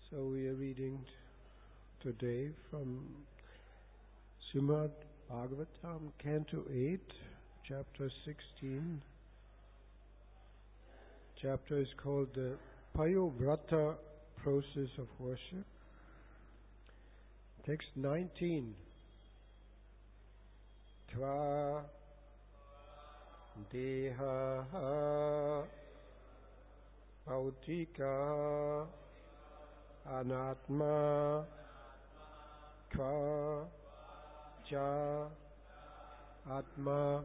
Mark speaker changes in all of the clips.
Speaker 1: So we are reading today from Srimad Bhagavatam, Canto 8, Chapter 16. Chapter is called the Payovrata Process of Worship. Text 19. Tva deha bautika anatma tva cha atma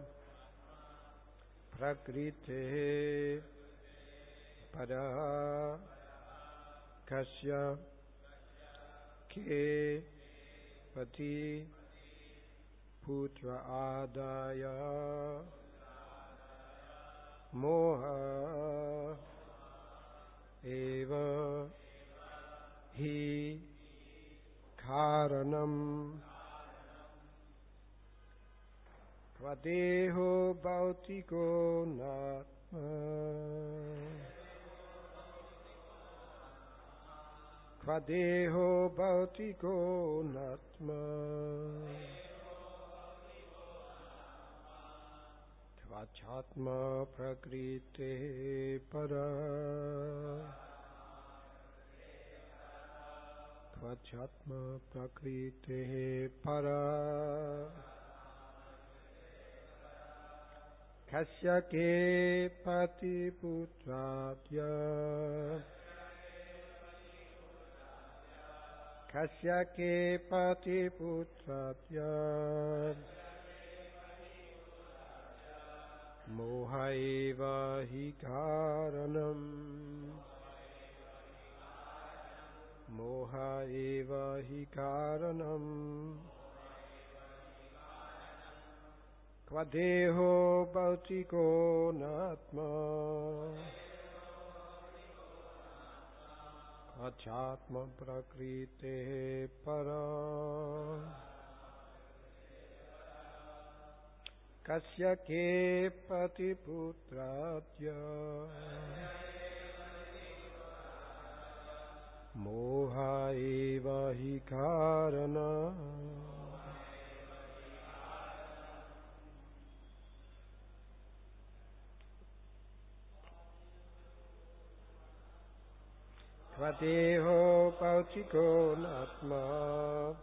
Speaker 1: prakrite pada kasya ke pati putra adaya moha eva hi karanam Kvadeho bhautiko natma Kvadeho bhautiko natma Kvachatma prakrite para Kvachatma prakrite para Kasya ke pati putratya Kasya ke pati putratya Mohaiva hi karanam Mohaiva hi karanam Kvadeho bhautiko natma Kvachatma prakrite para Kasya ke pati putratya Moha eva hi karana Kvadeho bhautiko natma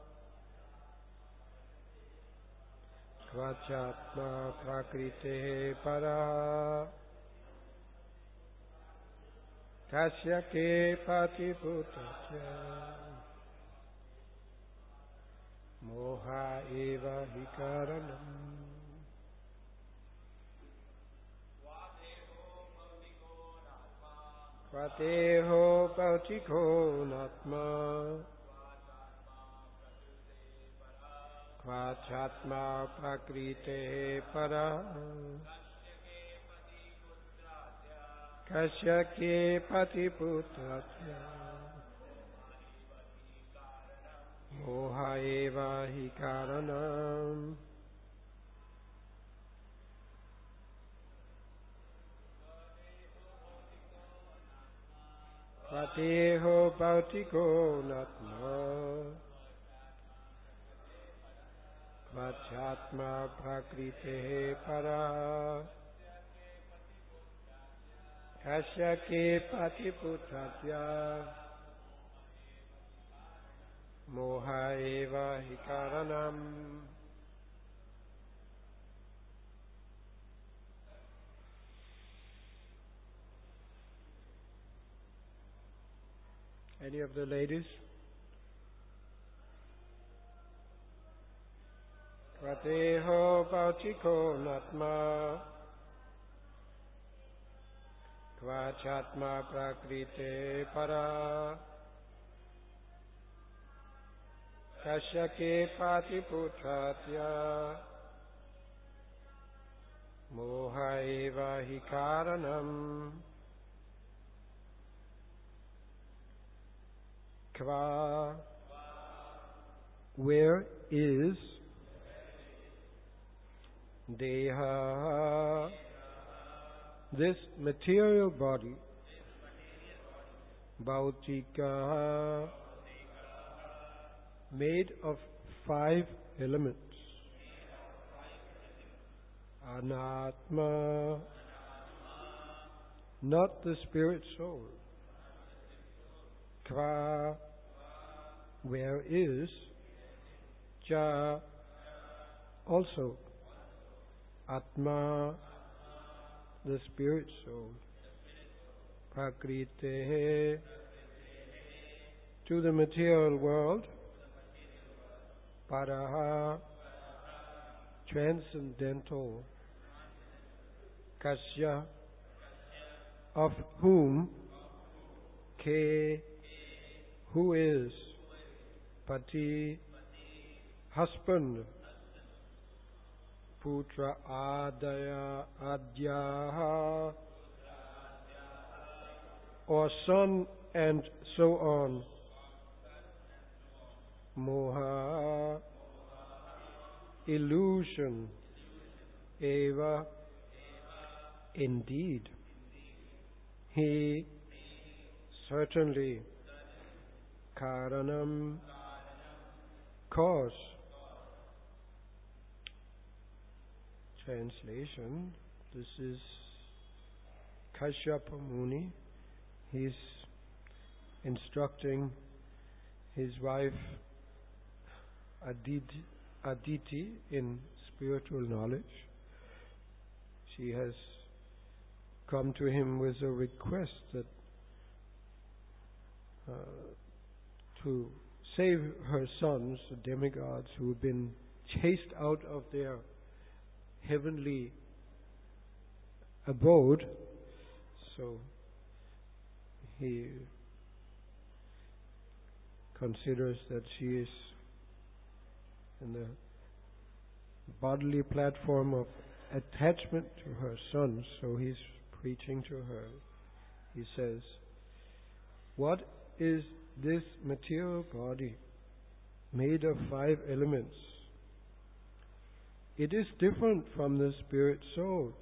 Speaker 1: Kvachatma prakrite para Kasya ke pati putratya Moha eva hi karanam Kvadeho bhautiko natma Kvachatma prakrite para Kasya ke pati putratya Moha eva hi karanam Kvadeho bhautiko natma Kvachatma prakrite para Kasya ke pati putratya Moha eva hi karanam Any of the ladies? Kvadeho bhautiko natma Kvachatma prakrite para Kasya ke pati putratya Moha eva hi karanam Kva Where is Deha this material body Bhautika, made of 5 elements. Anatma, not the spirit soul. Kva, where is. Cha, also. Atma, the spirit soul. Prakritehe, to the material world. Paraha, transcendental. Kasya, of whom. Ke, who is. Pati, husband. Putra adaya adyaha, or son, and so on. Moha, illusion. Eva, indeed. He, certainly. Karanam, cause. Translation. This is Kashyapa Muni. He's instructing his wife Aditi in spiritual knowledge. She has come to him with a request that to save her sons, the demigods, who have been chased out of their heavenly abode. So he considers that she is in the bodily platform of attachment to her sons, so he's preaching to her. He says, what is this material body made of 5 elements? It is different from the spirit soul.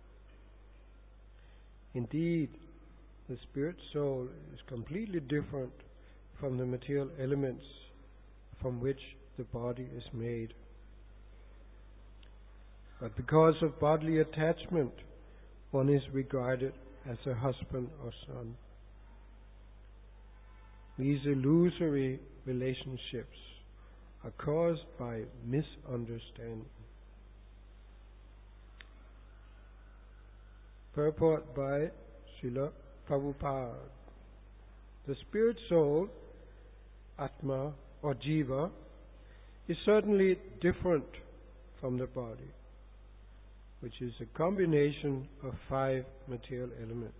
Speaker 1: Indeed, the spirit soul is completely different from the material elements from which the body is made. But because of bodily attachment, one is regarded as a husband or son. These illusory relationships are caused by misunderstanding. Purport by Srila Prabhupada. The spirit soul, Atma or Jiva, is certainly different from the body, which is a combination of 5 material elements.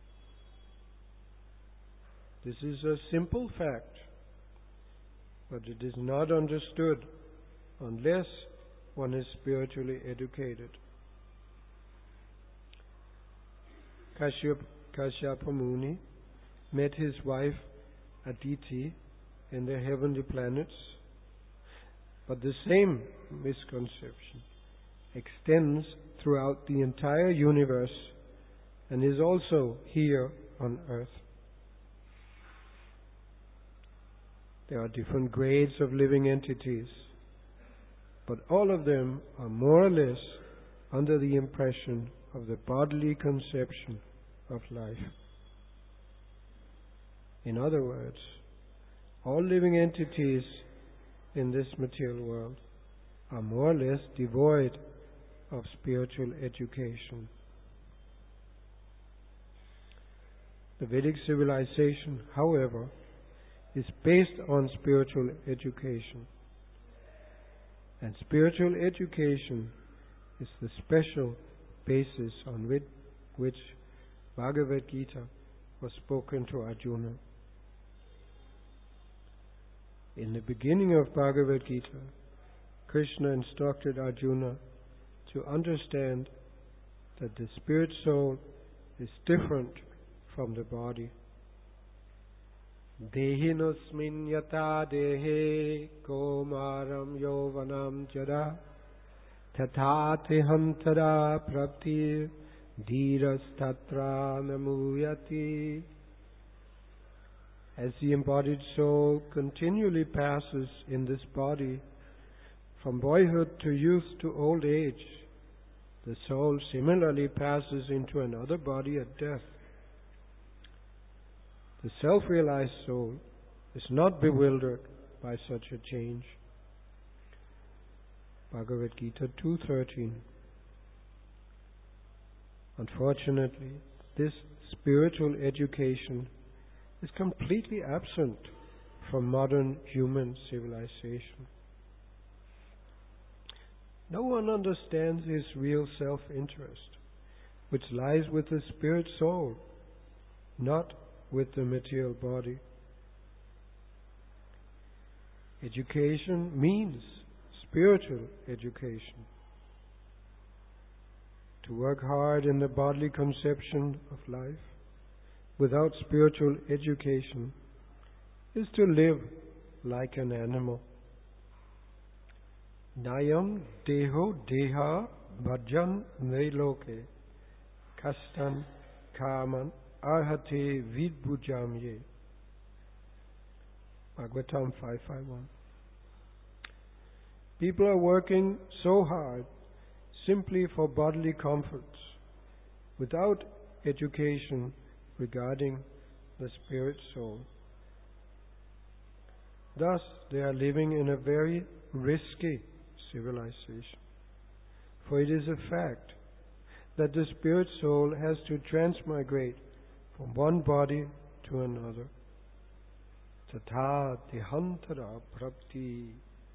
Speaker 1: This is a simple fact, but it is not understood unless one is spiritually educated. Kashyapa Muni met his wife Aditi in the heavenly planets, but the same misconception extends throughout the entire universe and is also here on earth. There are different grades of living entities, but all of them are more or less under the impression of the bodily conception of life. In other words, all living entities in this material world are more or less devoid of spiritual education. The Vedic civilization, however, is based on spiritual education. And spiritual education is the special basis on which Bhagavad Gita was spoken to Arjuna. In the beginning of Bhagavad Gita, Krishna instructed Arjuna to understand that the spirit soul is different from the body. Dehinosmin yata dehe komaram yovanam jada tathatiham tada prapti dhirastatra namuyati. As the embodied soul continually passes in this body from boyhood to youth to old age, the soul similarly passes into another body at death. The self-realized soul is not bewildered by such a change. Bhagavad Gita 2:13. Unfortunately, this spiritual education is completely absent from modern human civilization. No one understands his real self-interest, which lies with the spirit soul, not with the material body. Education means spiritual education. To work hard in the bodily conception of life without spiritual education is to live like an animal. Nayam deho deha bhajan neloke kastan kaman arhate vidbhujamye. Bhagavatam 5:5-1. People are working so hard simply for bodily comforts without education regarding the spirit soul. Thus, they are living in a very risky civilization. For it is a fact that the spirit soul has to transmigrate from one body to another. Tatha dehantara prapti.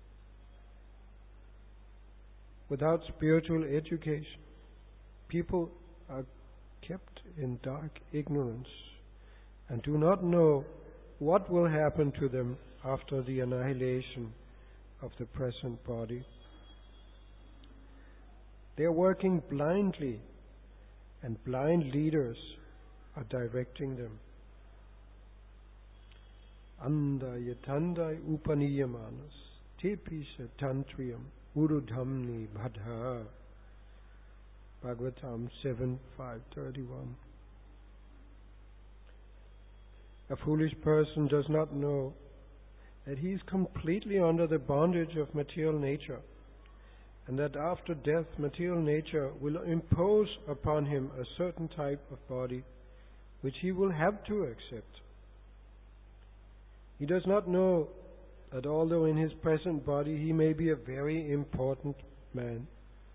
Speaker 1: Without spiritual education, people are kept in dark ignorance and do not know what will happen to them after the annihilation of the present body. They are working blindly, and blind leaders are directing them. Andaya tandai upaniyamanas tepisha tantriyam urudhamni bhadha. Bhagavatam 7:5-31. A foolish person does not know that he is completely under the bondage of material nature, and that after death material nature will impose upon him a certain type of body which he will have to accept. He does not know that although in his present body he may be a very important man,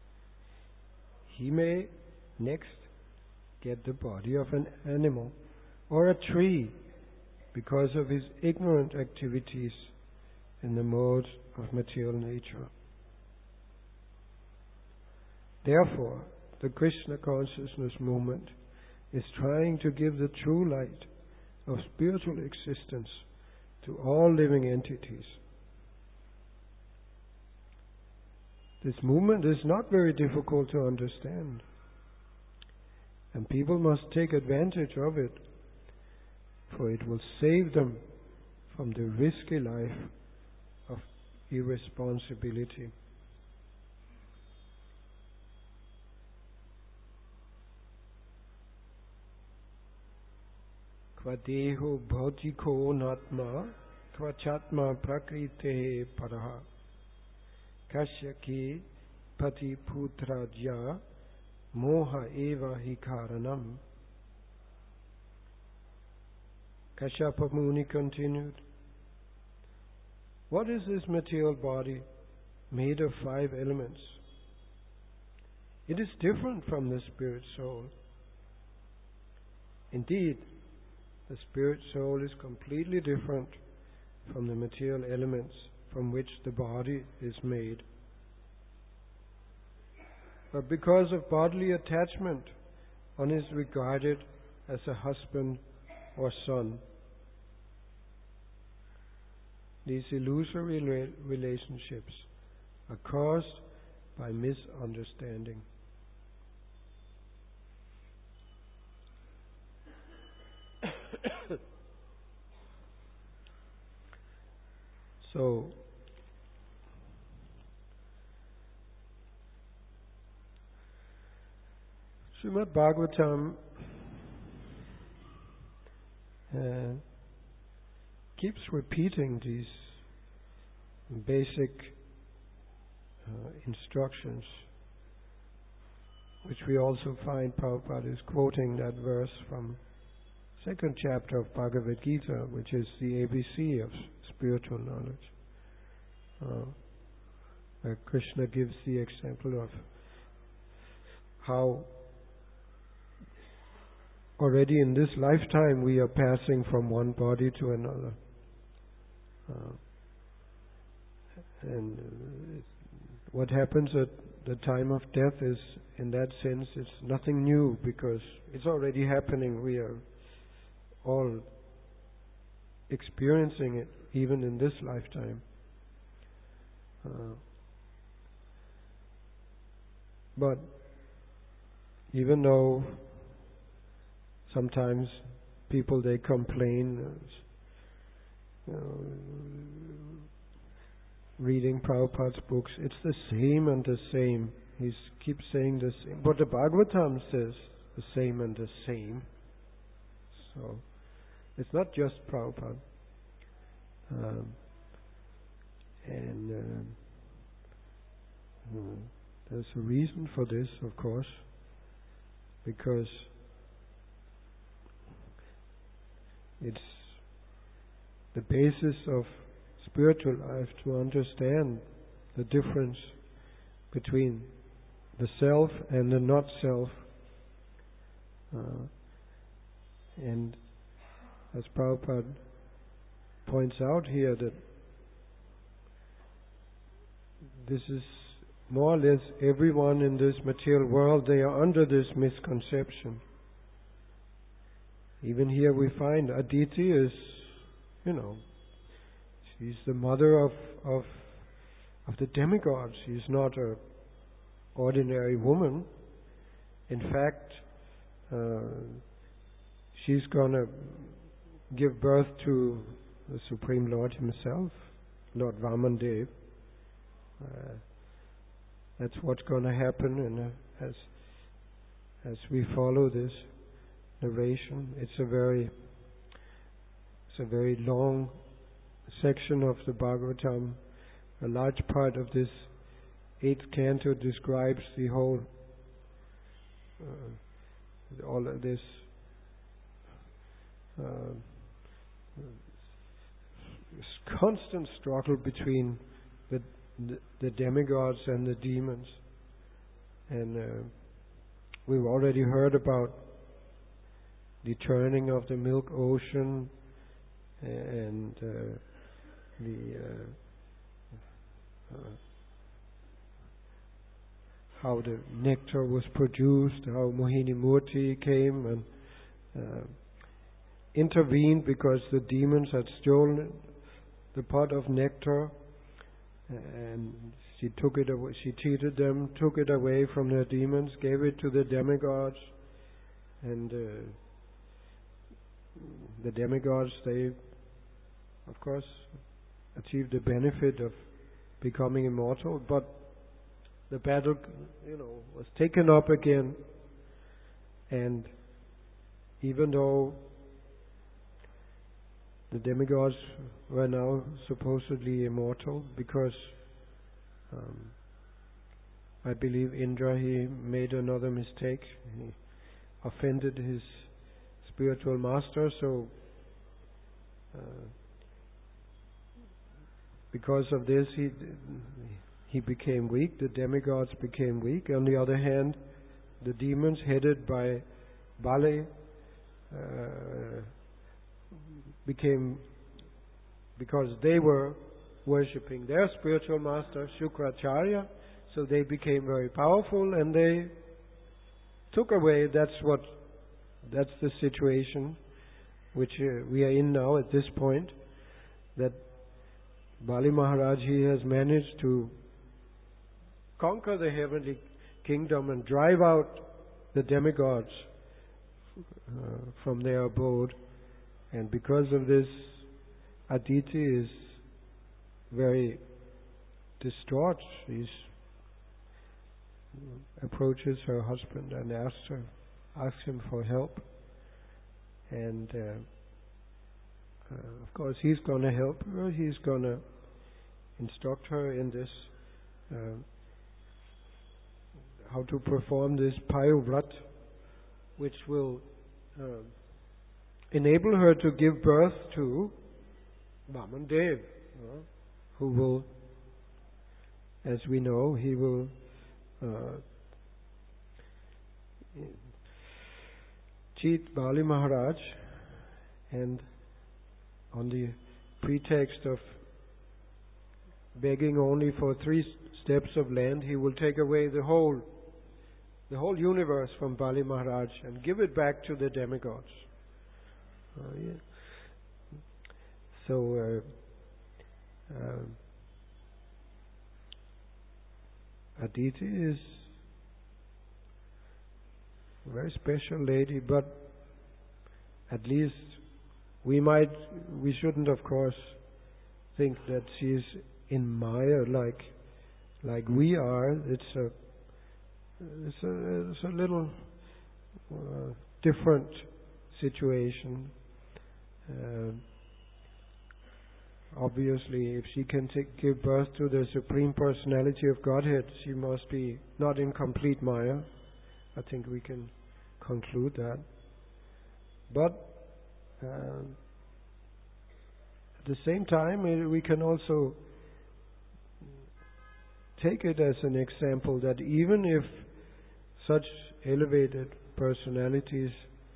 Speaker 1: he may next get the body of an animal or a tree because of his ignorant activities in the modes of material nature. Therefore, the Krishna consciousness movement is trying to give the true light of spiritual existence to all living entities. This movement is not very difficult to understand, and people must take advantage of it, for it will save them from the risky life of irresponsibility. Kvadeho bhautiko natma kvachatma prakrite paraha kasyaki pati putrajya moha eva hi karanam. Kashyapa Muni continued, what is this material body made of 5 elements? It is different from the spirit soul. Indeed, the spirit soul is completely different from the material elements from which the body is made. But because of bodily attachment, one is regarded as a husband or son. These illusory relationships are caused by misunderstanding. So, Srimad Bhagavatam keeps repeating these basic instructions, which we also find Prabhupada is quoting that verse from second chapter of Bhagavad Gita, which is the ABC of spiritual knowledge, where Krishna gives the example of how already in this lifetime we are passing from one body to another. And what happens at the time of death is, in that sense, it's nothing new because it's already happening. We are all experiencing it even in this lifetime. But even though sometimes people, they complain, reading Prabhupada's books, it's the same and the same. He keeps saying the same. But the Bhagavatam says the same and the same. So it's not just Prabhupada. There's a reason for this, of course, because it's the basis of spiritual life to understand the difference between the self and the not self. And as Prabhupada points out here, that this is more or less everyone in this material world, they are under this misconception. Even here we find Aditi is, she's the mother of the demigods. She's not an ordinary woman. In fact, she's going to give birth to the Supreme Lord himself, Lord Vamandev. That's what's going to happen, and as we follow this narration, it's a very long section of the Bhagavatam. A large part of this 8th canto describes the whole, all of this constant struggle between the demigods and the demons. And we've already heard about the turning of the milk ocean and how the nectar was produced, how Mohini Murti came and intervened because the demons had stolen the pot of nectar, and she took it away. She cheated them, took it away from the demons, gave it to the demigods, and the demigods, they, of course, achieved the benefit of becoming immortal, but the battle, was taken up again, and even though the demigods were now supposedly immortal, because I believe Indra, he made another mistake. He offended his spiritual master, so because of this he became weak, the demigods became weak. On the other hand, the demons headed by Bali became, because they were worshipping their spiritual master Shukracharya, so they became very powerful and they took away, that's the situation which we are in now at this point, that Bali Maharaj, he has managed to conquer the heavenly kingdom and drive out the demigods from their abode. And because of this, Aditi is very distraught. She approaches her husband and asks him for help. And Of course, he's going to help her. He's going to instruct her in this, how to perform this Payovrat, which will enable her to give birth to Vamandev, who will, as we know, he will cheat Bali Maharaj, and on the pretext of begging only for 3 steps of land, he will take away the whole universe from Bali Maharaj and give it back to the demigods. So Aditi is a very special lady, but at least we shouldn't, of course, think that she is in Maya like we are. It's a little different situation. Obviously, if she can give birth to the Supreme Personality of Godhead, she must be not in complete Maya. I think we can conclude that. But at the same time, we can also take it as an example that even if such elevated personalities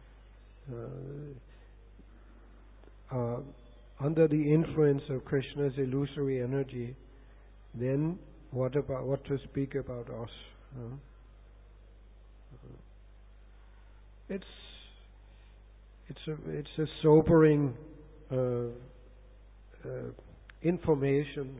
Speaker 1: are under the influence of Krishna's illusory energy, then what to speak about us? It's a sobering information.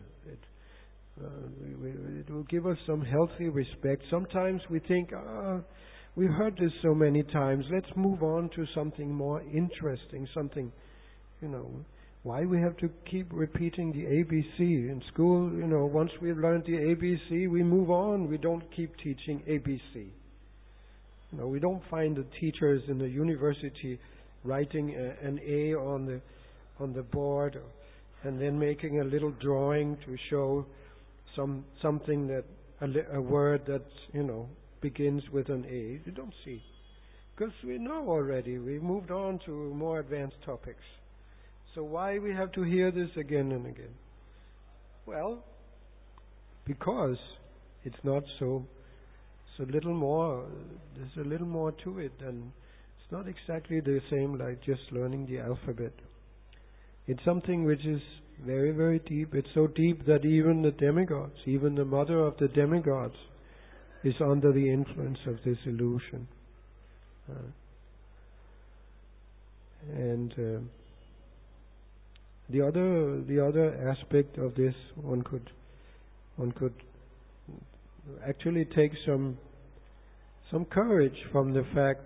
Speaker 1: It will give us some healthy respect. Sometimes we think, we've heard this so many times, let's move on to something more interesting, something, why we have to keep repeating the ABC in school. Once we've learned the ABC, we move on. We don't keep teaching ABC. We don't find the teachers in the university writing an A on the board and then making a little drawing to show something that a word that begins with an A. You don't see, because we know already. We moved on to more advanced topics. So why we have to hear this again and again? Well, because it's not so little more. There's a little more to it, and it's not exactly the same like just learning the alphabet. It's something which is very, very deep. It's so deep that even the demigods, even the mother of the demigods, is under the influence of this illusion. And the other aspect of this, one could actually take some courage from the fact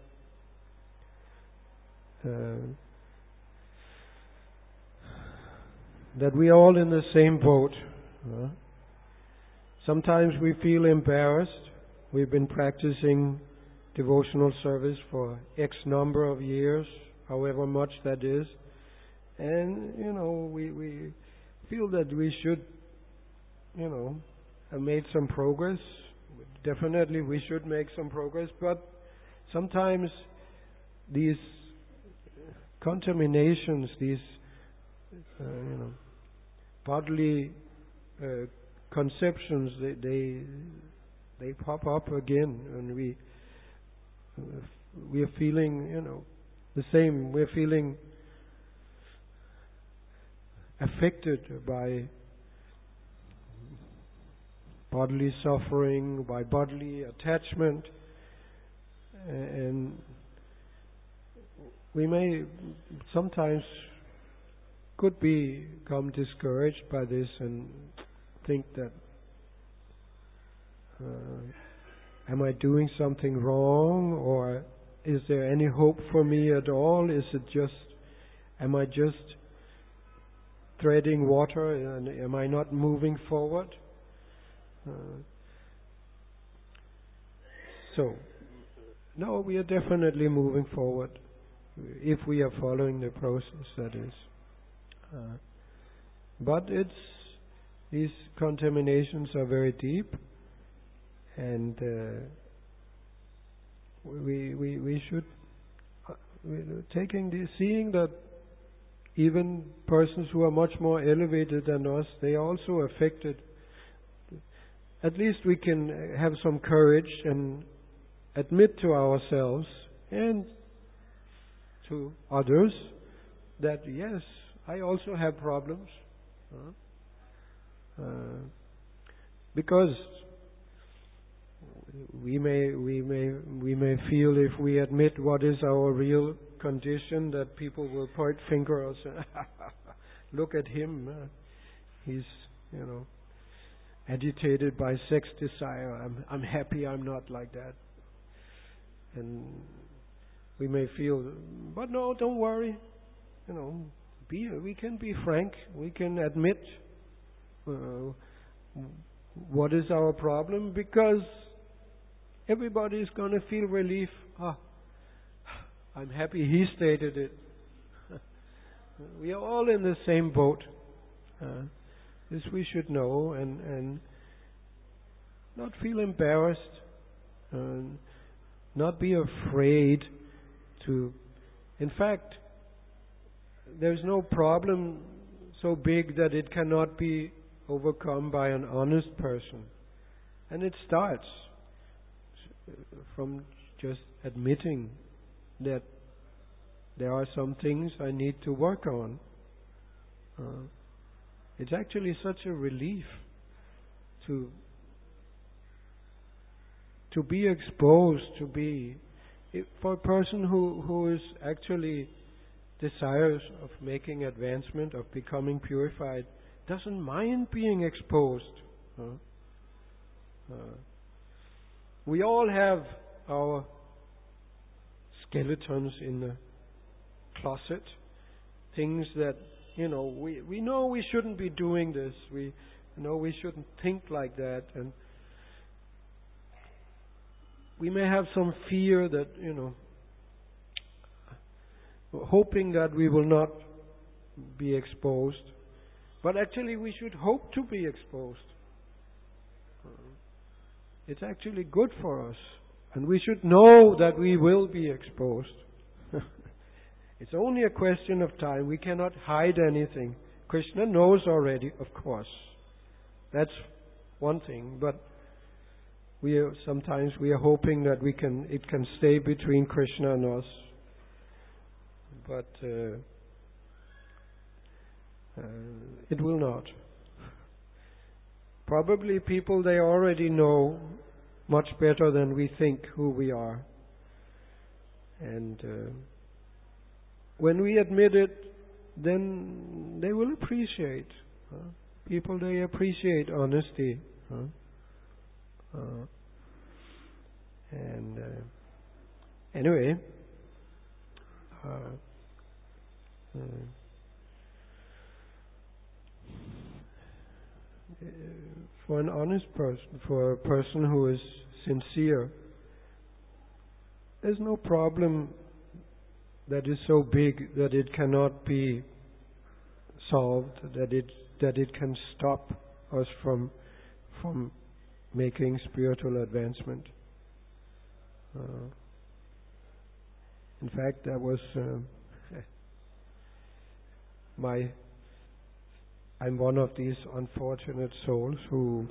Speaker 1: that we are all in the same boat. Sometimes we feel embarrassed. We've been practicing devotional service for X number of years, however much that is. And, we feel that we should, have made some progress. Definitely we should make some progress, but sometimes these contaminations, these, bodily conceptions, they pop up again, and we are feeling, the same. We're feeling affected by bodily suffering, by bodily attachment, and we may sometimes could become discouraged by this and think that am I doing something wrong, or is there any hope for me at all? Am I just treading water, and am I not moving forward? No, we are definitely moving forward if we are following the process, that is. But these contaminations are very deep, and we should seeing that even persons who are much more elevated than us, they are also affected. At least we can have some courage and admit to ourselves and to others that yes, I also have problems. Because we may feel, if we admit what is our real condition, that people will point fingers and look at him. He's, agitated by sex desire. I'm happy I'm not like that. And we may feel, but no, don't worry. We can be frank. We can admit what is our problem, because everybody is going to feel relief. I'm happy he stated it. We are all in the same boat. This we should know, and not feel embarrassed, not be afraid to. In fact, there's no problem so big that it cannot be overcome by an honest person. And it starts from just admitting that there are some things I need to work on. It's actually such a relief to be exposed, for a person who is actually desirous of making advancement, of becoming purified, doesn't mind being exposed. We all have our skeletons in the closet, things that we know we shouldn't be doing this. We know we shouldn't think like that, and we may have some fear that hoping that we will not be exposed. But actually we should hope to be exposed. It's actually good for us. And we should know that we will be exposed. It's only a question of time. We cannot hide anything. Krishna knows already, of course. That's one thing. But sometimes we are hoping that it can stay between Krishna and us. But it will not. Probably people, they already know much better than we think who we are. And when we admit it, then they will appreciate. People, they appreciate honesty. And anyway, for an honest person, for a person who is sincere, there's no problem that is so big that it cannot be solved, that it can stop us from making spiritual advancement. In fact, that was I'm one of these unfortunate souls who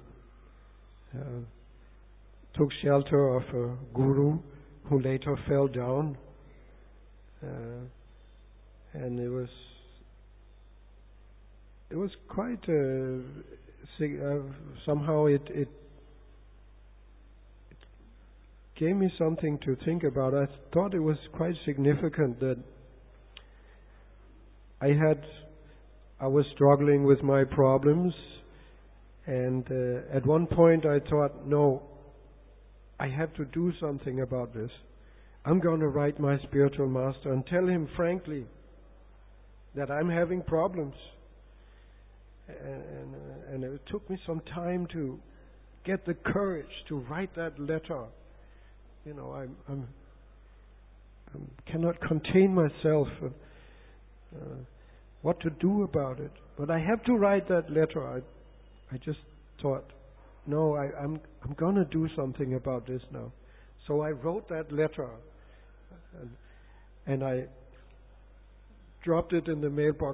Speaker 1: took shelter of a guru who later fell down, and it was quite somehow it gave me something to think about. I thought it was quite significant that I was struggling with my problems, and at one point I thought, no, I have to do something about this. I'm going to write my spiritual master and tell him frankly that I'm having problems. And it took me some time to get the courage to write that letter. I cannot contain myself. what to do about it. But I have to write that letter. I just thought, no, I'm going to do something about this now. So I wrote that letter, and I dropped it in the mailbox.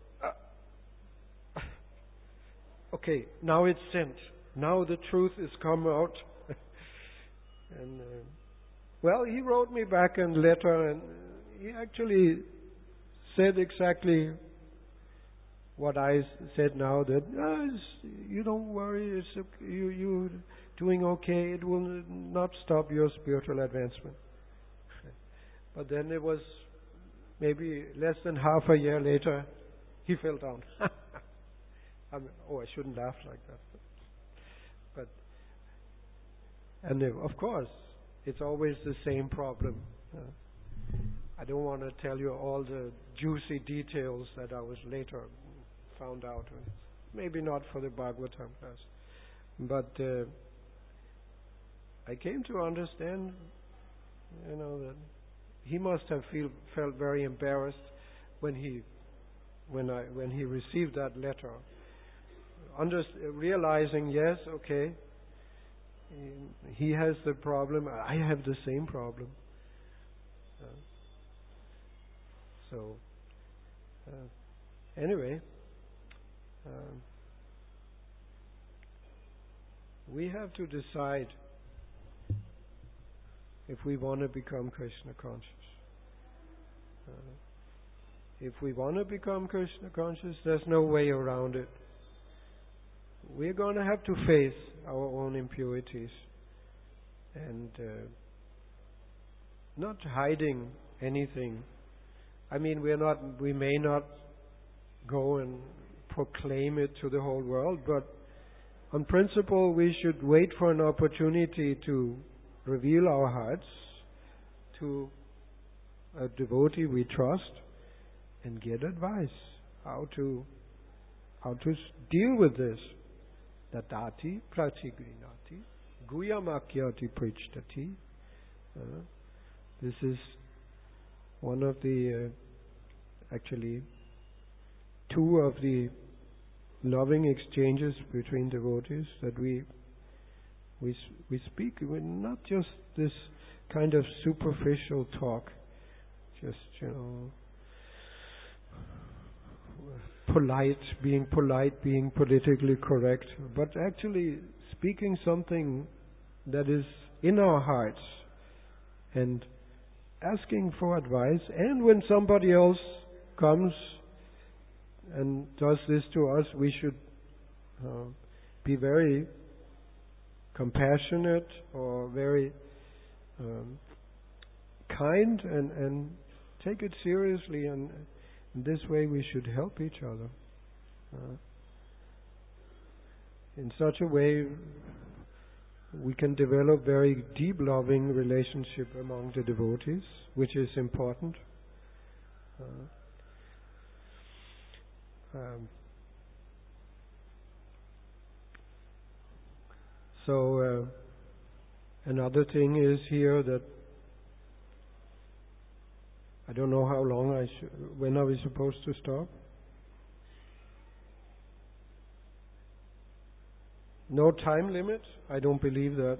Speaker 1: Okay, now it's sent. Now the truth is come out. And well, he wrote me back a letter, and he actually said exactly what I said now, that you don't worry, it's okay, you're doing okay, it will not stop your spiritual advancement. But then it was maybe less than half a year later, he fell down. I shouldn't laugh like that. And of course, it's always the same problem. I don't want to tell you all the juicy details that I was later found out. Maybe not for the Bhagavatam class. But I came to understand, that he must have felt very embarrassed when he received that letter. Realizing, yes, okay, he has the problem, I have the same problem. Anyway, we have to decide if we want to become Krishna conscious. If we want to become Krishna conscious, there's no way around it. We're going to have to face our own impurities and not hiding anything. I mean, we may not go and proclaim it to the whole world, but on principle we should wait for an opportunity to reveal our hearts to a devotee we trust and get advice how to deal with this. Datati pratigrinati guyamakyati prichtati. This is one of the actually two of the loving exchanges between devotees that we speak. We're not just this kind of superficial talk, just being polite, being politically correct, but actually speaking something that is in our hearts and asking for advice. And when somebody else comes and does this to us, we should be very compassionate or very kind and take it seriously, and in this way we should help each other. In such a way we can develop very deep loving relationship among the devotees, which is important. So another thing is here that I don't know how long when are we supposed to stop? No time limit? I don't believe that.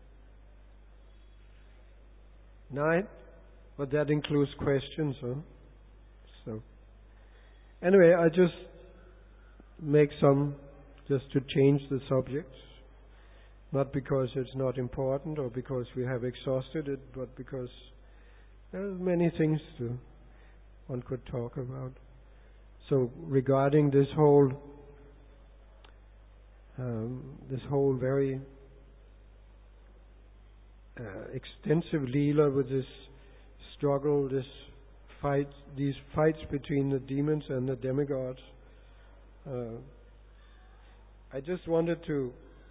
Speaker 1: 9? But that includes questions, huh? So, anyway, I just make just to change the subject. Not because it's not important or because we have exhausted it, but because there are many things one could talk about. So, regarding this whole very extensive Leela with this struggle, these fights between the demons and the demigods, I just wanted to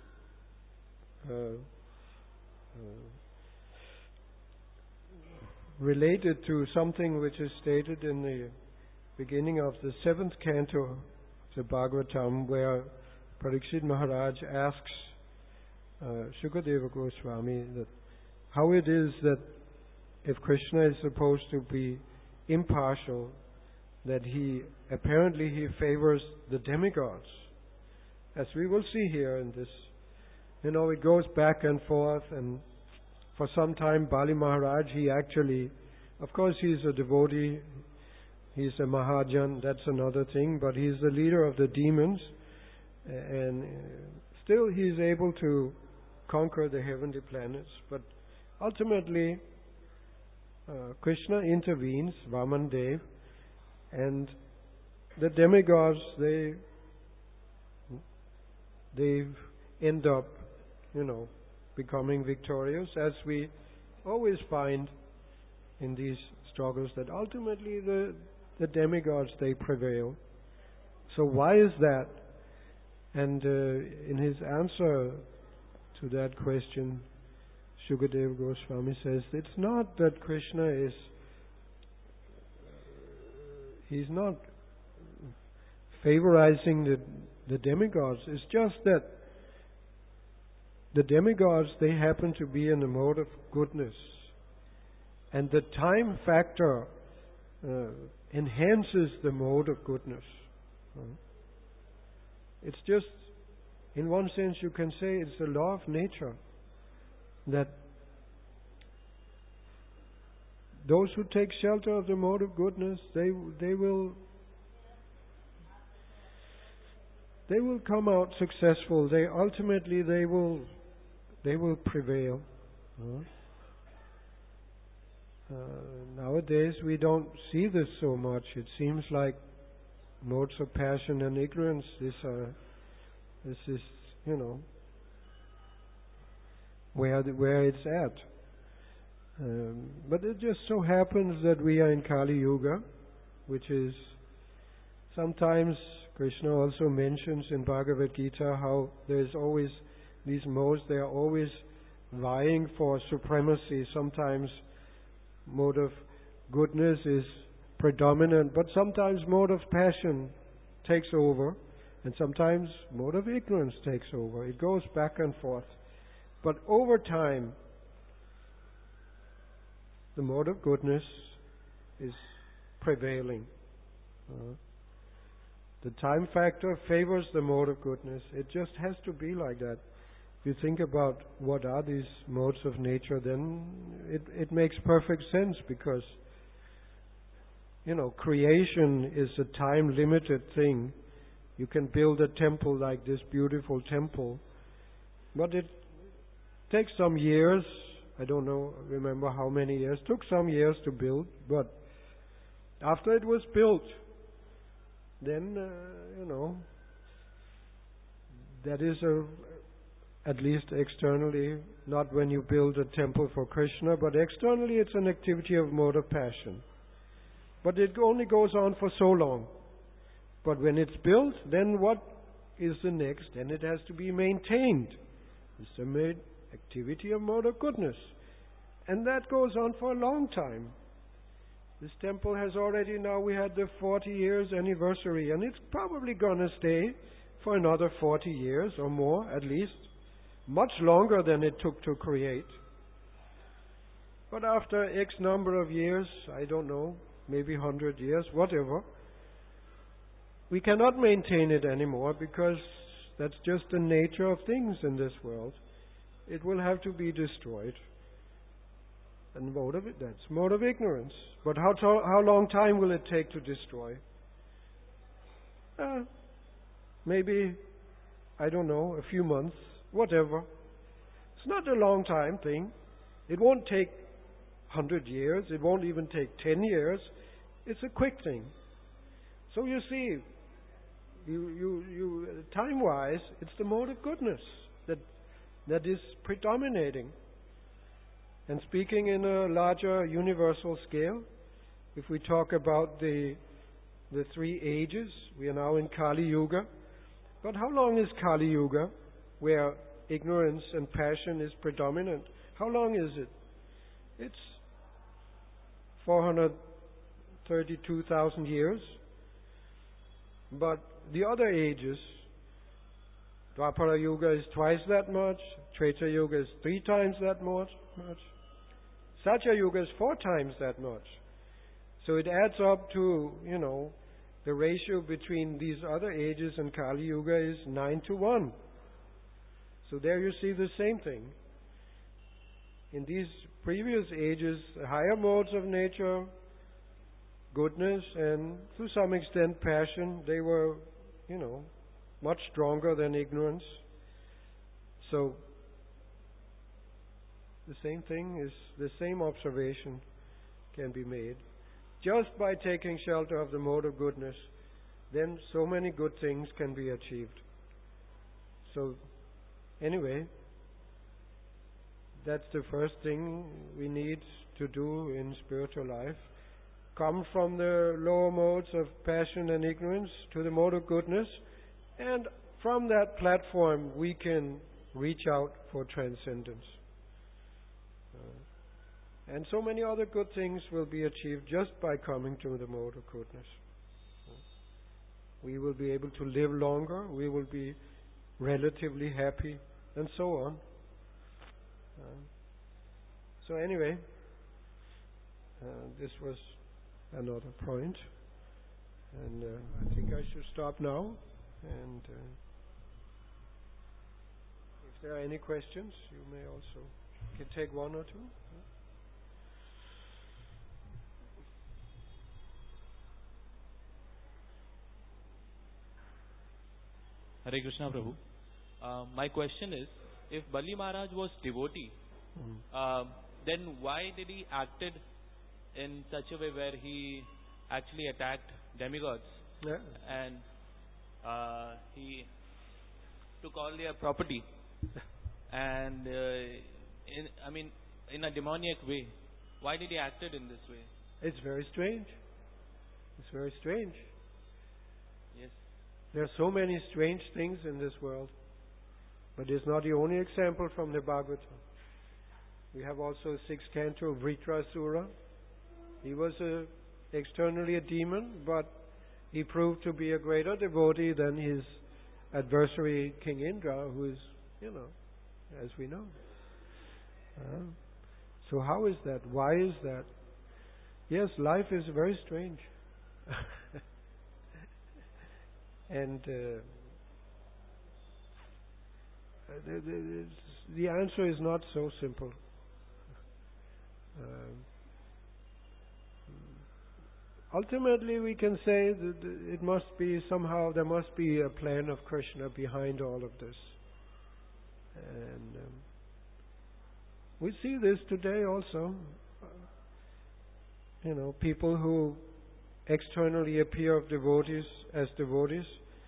Speaker 1: relate it to something which is stated in the beginning of the 7th canto of the Bhagavatam, where Parikshit Maharaj asks Shukadeva Goswami that how it is that if Krishna is supposed to be impartial, that he favors the demigods. As we will see here in this, it goes back and forth, and for some time Bali Maharaj, of course he's a devotee, he's a Mahajan, that's another thing, but he's the leader of the demons, and still he's able to conquer the heavenly planets. But ultimately, Krishna intervenes, Vaman Dev, and the demigods, they end up, becoming victorious, as we always find in these struggles, that ultimately the demigods, they prevail. So why is that? And in his answer to that question, Shukadeva Goswami says, it's not that Krishna he's not favorizing the demigods. It's just that the demigods, they happen to be in the mode of goodness. And the time factor enhances the mode of goodness. It's just, in one sense you can say it's the law of nature, that those who take shelter of the mode of goodness, they will come out successful. Ultimately they will prevail. Nowadays we don't see this so much. It seems like modes of passion and ignorance, this is where it's at. But it just so happens that we are in Kali Yuga, which is sometimes Krishna also mentions in Bhagavad Gita how there's always these modes, they are always vying for supremacy. Sometimes mode of goodness is predominant, but sometimes mode of passion takes over, and sometimes mode of ignorance takes over. It goes back and forth. But over time, the mode of goodness is prevailing. The time factor favors the mode of goodness. It just has to be like that. If you think about what are these modes of nature, then it makes perfect sense, because creation is a time-limited thing. You can build a temple like this beautiful temple, but it takes some years. I don't remember how many years. It took some years to build, but after it was built, then, that is at least externally, not when you build a temple for Krishna, but externally it's an activity of mode of passion. But it only goes on for so long. But when it's built, then what is the next? Then it has to be maintained. It's the activity of mode of goodness. And that goes on for a long time. This temple has already, now we had the 40 years anniversary, and it's probably going to stay for another 40 years or more, at least. Much longer than it took to create. But after X number of years, I don't know, maybe 100 years, whatever, we cannot maintain it anymore, because that's just the nature of things in this world. It will have to be destroyed. And that's mode of ignorance. But how long time will it take to destroy? Maybe, I don't know, a few months, whatever. It's not a long time thing. It won't take 100 years. It won't even take 10 years. It's a quick thing. So you see, you time-wise, it's the mode of goodness that is predominating. And speaking in a larger universal scale, if we talk about the three ages, we are now in Kali Yuga. But how long is Kali Yuga, where ignorance and passion is predominant? How long is it? It's 432,000 years. But the other ages, Dwapara Yuga is twice that much, Treta Yuga is 3 times that much, Satya Yuga is 4 times that much. So it adds up to, the ratio between these other ages and Kali Yuga is 9-1. So there you see the same thing. In these previous ages, higher modes of nature, goodness, and to some extent passion, they were, much stronger than ignorance. So the same thing is, the same observation can be made. Just by taking shelter of the mode of goodness, then so many good things can be achieved. So, anyway, that's the first thing we need to do in spiritual life. Come from the lower modes of passion and ignorance to the mode of goodness, and from that platform we can reach out for transcendence. And so many other good things will be achieved just by coming to the mode of goodness. We will be able to live longer, we will be relatively happy, and so on. So anyway, this was another point. And I think I should stop now. And if there are any questions, you may also can take one or two.
Speaker 2: Hare Krishna Prabhu. My question is, if Bali Maharaj was devotee, then why did he acted in such a way where he actually attacked demigods?
Speaker 1: Yeah.
Speaker 2: And he took all their property and in a demoniac way. Why did he acted in this way?
Speaker 1: It's very strange. It's very strange.
Speaker 2: Yes.
Speaker 1: There are so many strange things in this world. But it's not the only example from the Bhagavatam. We have also 6th canto of Vritrasura. He was externally a demon, but he proved to be a greater devotee than his adversary King Indra, who is, as we know. So how is that? Why is that? Yes, life is very strange. And the answer is not so simple. Ultimately, we can say that it must be somehow, there must be a plan of Krishna behind all of this. And we see this today also. People who externally appear as devotees,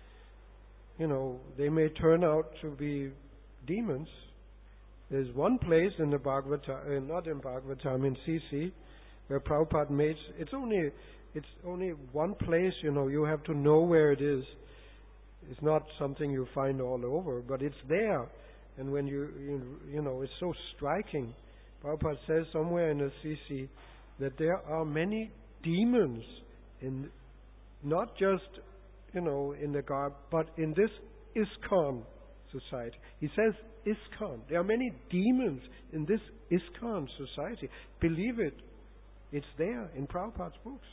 Speaker 1: they may turn out to be demons. There's one place in the Bhagavatam, not in Bhagavatam, in CC, where Prabhupada makes, it's only one place, you have to know where it is. It's not something you find all over, but it's there. And when it's so striking. Prabhupada says somewhere in the CC that there are many demons in, not just, in the garb, but in this ISKCON society. He says ISKCON. There are many demons in this ISKCON society. Believe it. It's there in Prabhupada's books.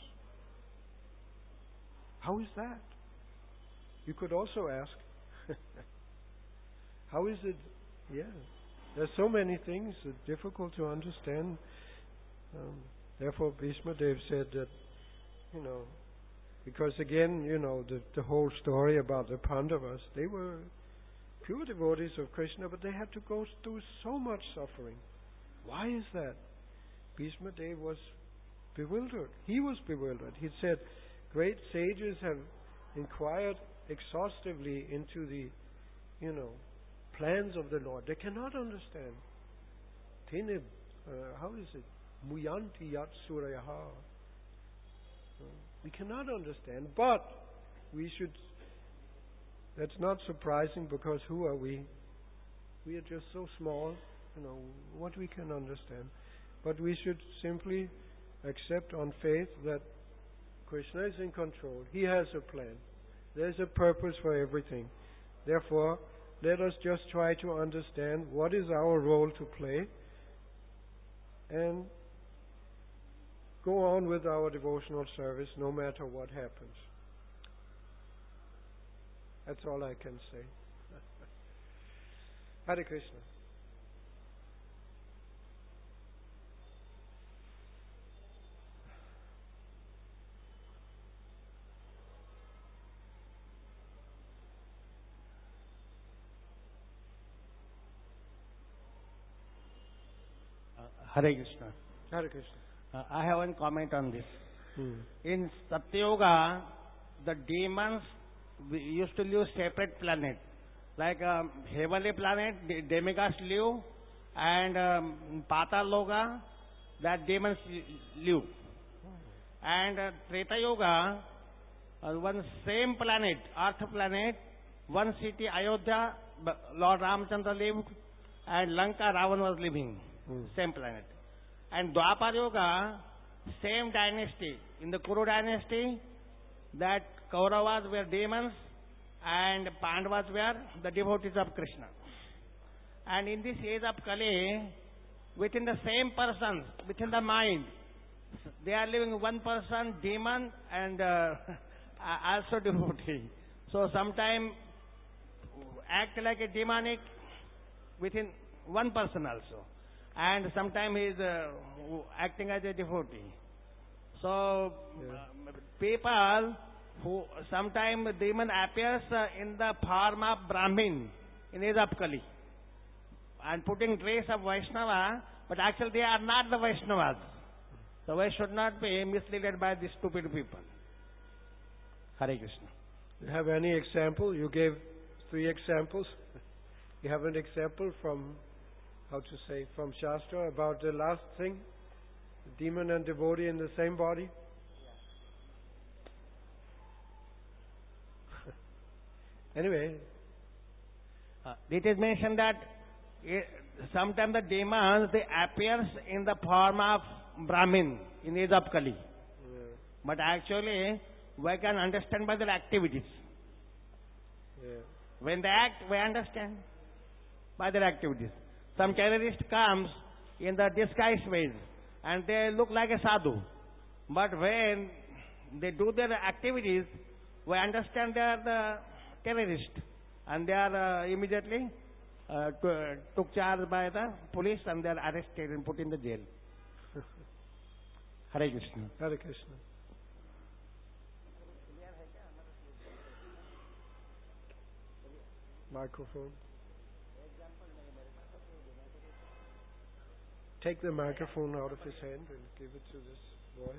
Speaker 1: How is that? You could also ask, how is it? Yeah. There's so many things that are difficult to understand. Therefore, Bhishma Dev said that, because again, the whole story about the Pandavas, they were pure devotees of Krishna, but they had to go through so much suffering. Why is that? Bhishma Dev was bewildered. He was bewildered. He said, great sages have inquired exhaustively into the, plans of the Lord. They cannot understand. How is it? Muyanti yat surayaha. We cannot understand, but we should. That's not surprising, because who are we? We are just so small, what we can understand. But we should simply accept on faith that Krishna is in control. He has a plan. There's a purpose for everything. Therefore, let us just try to understand what is our role to play, and go on with our devotional service no matter what happens. That's all I can say. Hare Krishna.
Speaker 3: Hare Krishna.
Speaker 1: Hare Krishna.
Speaker 3: I have one comment on this. In Satyuga, the demons used to live separate planet. Like heavenly planet, demigods live, and Pataloka, that demons live. And Treta Yoga, one same planet, Earth planet, one city, Ayodhya, Lord Ramchandra lived, and Lanka, Ravan was living. Same planet. And Dwapar Yoga, same dynasty. In the Kuru dynasty, that Kauravas were demons and Pandavas were the devotees of Krishna. And in this age of Kali, within the same persons, within the mind, they are living one person, demon, and also devotee. So sometimes act like a demonic within one person also. And sometimes he is acting as a devotee. So people who sometimes demon appears in the form of Brahmin in age of Kali and putting trace of Vaishnava, but actually they are not the Vaishnavas. So we should not be misled by these stupid people. Hare Krishna.
Speaker 1: You have any example? You gave 3 examples. You have an example from, from Shastra about the last thing? The demon and devotee in the same body? Anyway.
Speaker 3: It is mentioned that sometimes the demons, they appears in the form of Brahmin in age of Kali. But actually, we can understand by their activities. When they act, we understand by their activities. Some terrorist comes in the disguised ways and they look like a sadhu. But when they do their activities, we understand they are the terrorist. And they are immediately took charge by the police and they are arrested and put in the jail. Hare Krishna.
Speaker 1: Hare Krishna. Microphone. Take the microphone out of his hand and give it to this boy.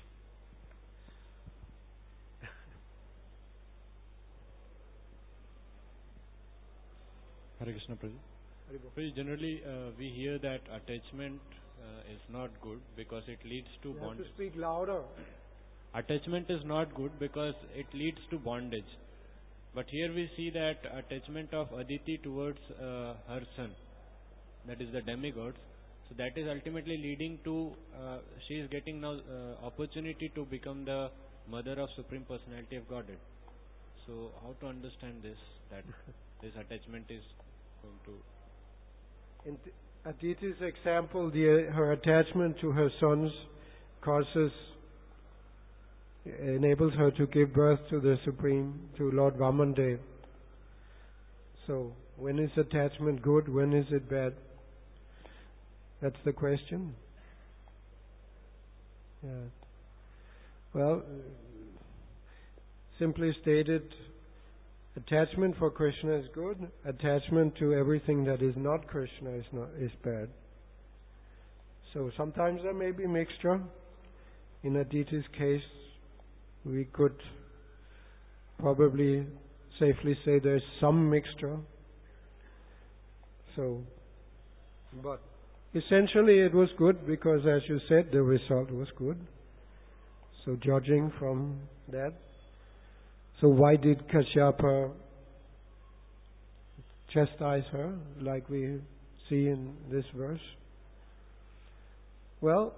Speaker 4: Hare Krishna, Prabhu. Prabhu, generally we hear that attachment is not good because it leads to bondage.
Speaker 1: You have to speak louder.
Speaker 4: Attachment is not good because it leads to bondage. But here we see that attachment of Aditi towards her son, that is the demigods. So that is ultimately leading to, she is getting now opportunity to become the mother of Supreme Personality of Godhead. So how to understand this, that this attachment is going to...
Speaker 1: In Aditi's example, her attachment to her sons enables her to give birth to the Supreme, to Lord Vamandev. So, when is attachment good? When is it bad? That's the question. Yeah. Well, simply stated, attachment for Krishna is good. Attachment to everything that is not Krishna is bad. So sometimes there may be mixture. In Aditi's case, we could probably safely say there's some mixture. So, but essentially it was good because, as you said, the result was good. So judging from that. So why did Kashyapa chastise her, like we see in this verse? Well,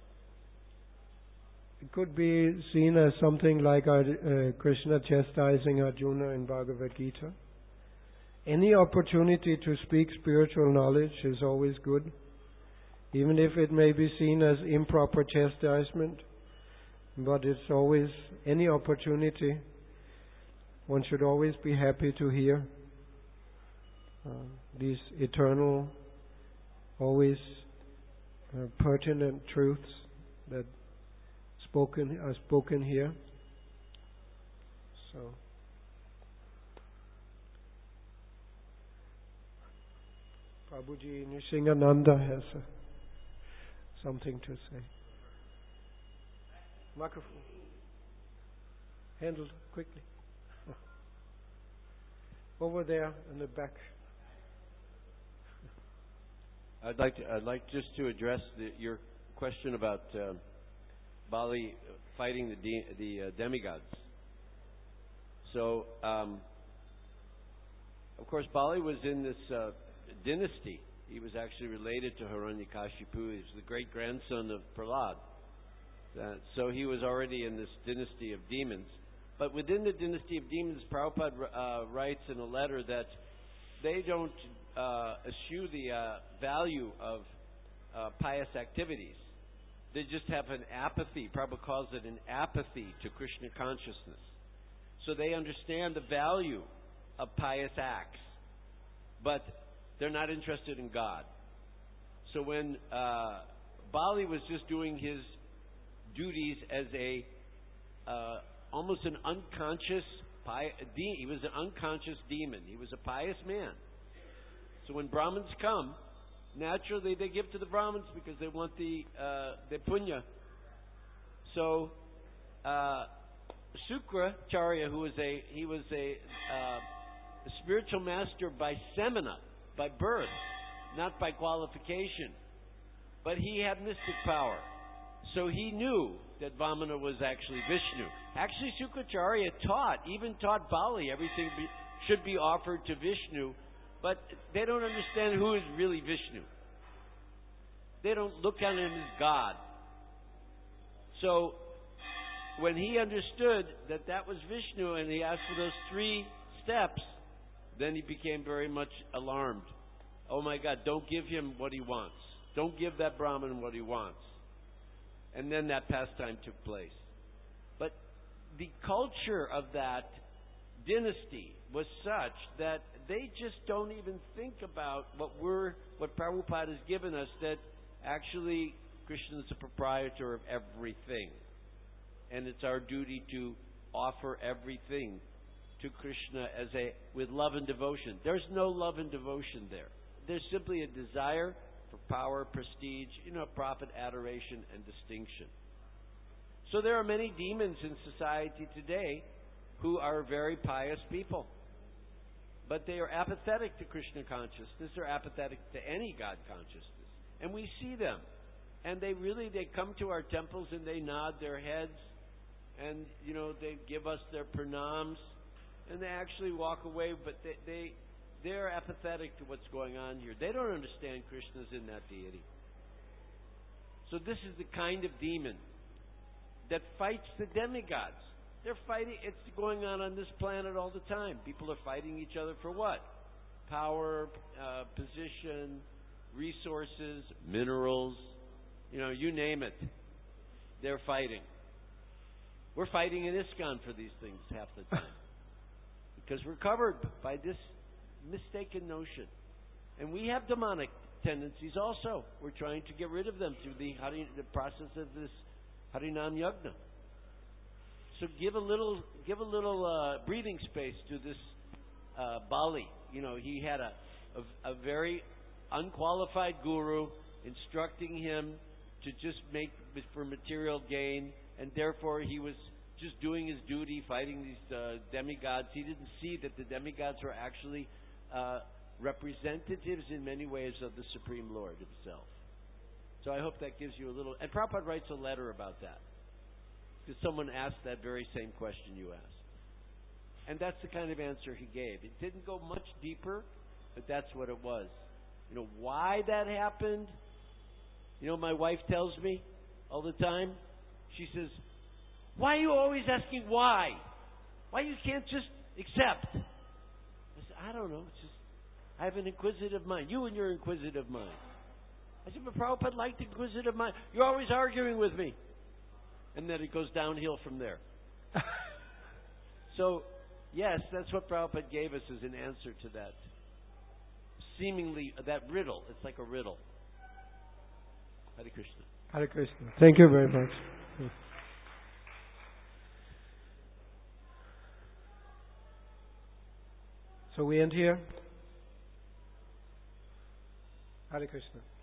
Speaker 1: it could be seen as something like Krishna chastising Arjuna in Bhagavad Gita. Any opportunity to speak spiritual knowledge is always good. even if it may be seen as improper chastisement, but it's always any opportunity. One should always be happy to hear these eternal, always pertinent truths that are spoken here. So, Prabhuji Nrsingananda has something to say. Microphone. Handle quickly. Over there in the back.
Speaker 5: I'd like just to address your question about Bali fighting the demigods. So, of course, Bali was in this dynasty. He was actually related to Hiranyakashipu. He was the great-grandson of Prahlad. So he was already in this dynasty of demons. But within the dynasty of demons, Prabhupada writes in a letter that they don't eschew the value of pious activities. They just have an apathy. Prabhupada calls it an apathy to Krishna consciousness. So they understand the value of pious acts, but they're not interested in God. So when Bali was just doing his duties as a almost an unconscious he was an unconscious demon. He was a pious man. So when Brahmins come, naturally they give to the Brahmins because they want the punya. So Sukracharya, who was a spiritual master by semina, by birth, not by qualification, but he had mystic power. So he knew that Vamana was actually Vishnu. Actually, Sukracharya even taught Bali everything should be offered to Vishnu, but they don't understand who is really Vishnu. They don't look at him as God. So when he understood that that was Vishnu and he asked for those 3 steps, then he became very much alarmed. Oh my God, don't give him what he wants. Don't give that Brahmin what he wants. And then that pastime took place. But the culture of that dynasty was such that they just don't even think about what Prabhupada has given us, that actually Krishna is the proprietor of everything. And it's our duty to offer everything to Krishna with love and devotion. There's no love and devotion there. There's simply a desire for power, prestige, profit, adoration, and distinction. So there are many demons in society today who are very pious people. But they are apathetic to Krishna consciousness. They're apathetic to any God consciousness. And we see them. And they come to our temples and they nod their heads. And, they give us their pranams. And they actually walk away, but they're apathetic to what's going on here. They don't understand Krishna's in that deity. So this is the kind of demon that fights the demigods. They're fighting. It's going on this planet all the time. People are fighting each other for what? Power, position, resources, minerals. You name it. They're fighting. We're fighting in ISKCON for these things half the time. Because we're covered by this mistaken notion. And we have demonic tendencies also. We're trying to get rid of them through the process of this Harinam Yagna. So give a little breathing space to this Bali. He had a very unqualified guru instructing him to just make for material gain, and therefore he was just doing his duty, fighting these demigods. He didn't see that the demigods were actually representatives in many ways of the Supreme Lord himself. So I hope that gives you a little... And Prabhupada writes a letter about that, because someone asked that very same question you asked. And that's the kind of answer he gave. It didn't go much deeper, but that's what it was. Why that happened? My wife tells me all the time. She says, why are you always asking why? Why you can't just accept? I said, I don't know. It's just, I have an inquisitive mind. You and your inquisitive mind. I said, but Prabhupada liked inquisitive mind. You're always arguing with me. And then it goes downhill from there. So, yes, that's what Prabhupada gave us as an answer to that. Seemingly, that riddle. It's like a riddle. Hare Krishna.
Speaker 1: Hare Krishna. Thank you very much. So we end here. Hare Krishna.